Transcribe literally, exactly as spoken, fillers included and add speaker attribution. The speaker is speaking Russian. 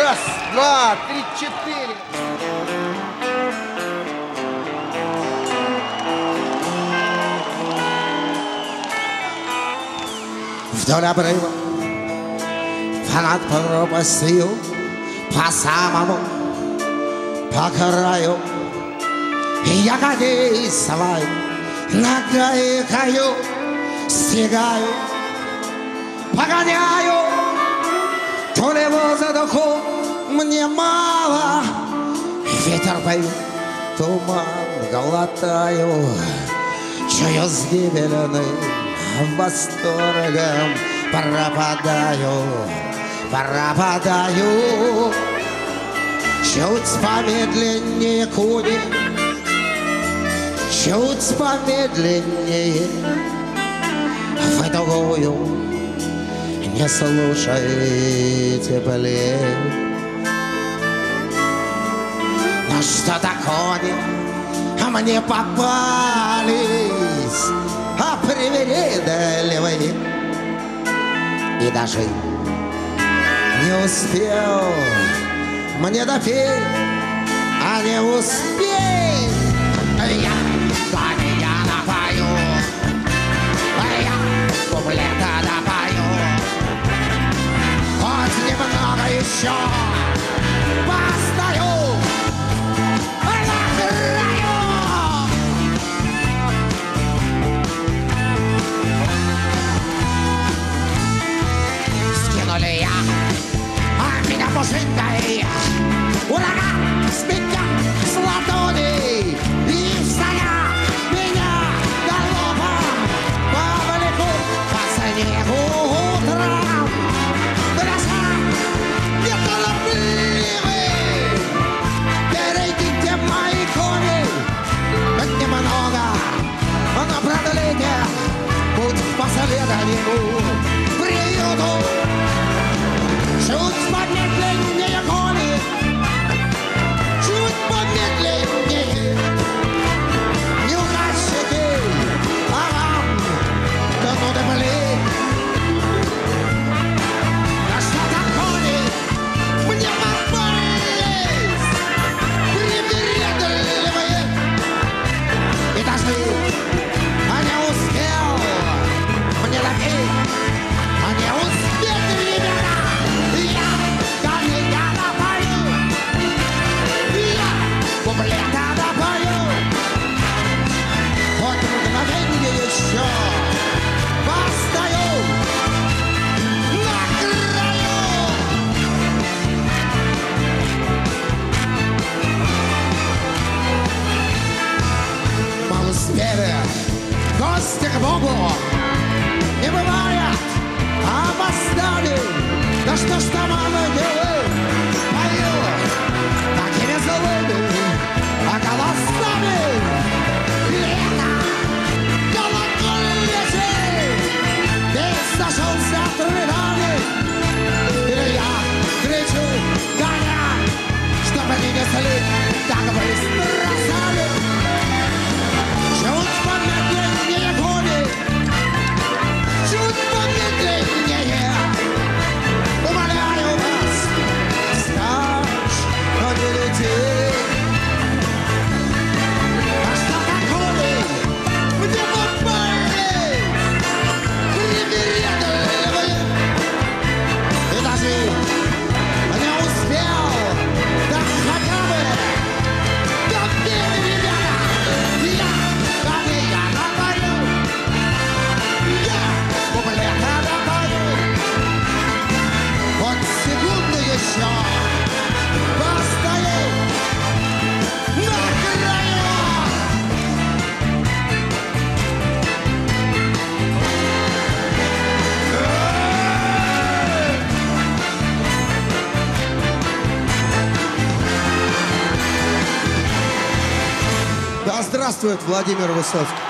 Speaker 1: Раз, два, три, четыре.
Speaker 2: Вдоль обрыва, понад пропастью, по самому, по краю, я коней свой нагайкаю, стигаю, погоняю. То ли воздуху мне мало, ветер поет, туман глотаю, чую с гибельным восторгом пропадаю, пропадаю. Чуть помедленнее куни, чуть помедленнее в другую. Не слушайте, блин. Ну что-то кони мне попались, а привередливые. И даже не успел мне допеть, а не успеть. Я коня напою, я куплета напою. Хоть немного еще постою на краю. Скинули я, а меня пушинкой ураган сметет с ладоней. И встая меня галопом повлекут по снегу утром. Дрожа неторопливый, перейдите мои кони немного на продление путь к последнему приюту. Чуть помедленнее кони, чуть помедленнее. Неудачники, а вам да ну да блин. Да что-то кони мне попались привередливые. И даже а не успел мне допить, а не успел, ребята. Я коня напою, я куплета напою. Хоть мгновенье еще постою на краю. Мы успели гости к Богу, не бывает опоздали. Да что ж там ангелы поют такими злыми голосами? Лето, колокольчик, весь зашелся трудами. Или я кричу, коня, чтобы не несли так быстро сами. Чуть помедленнее кони, чуть помедленнее. Умоляю вас, скачь, но не лети. А что такое мне попались привередливые? И даже не успел, да хотя бы допели, ребята. Я коня напою, я куплета напою. Вот секунду еще постою на краю.
Speaker 1: Да здравствует Владимир Высоцкий.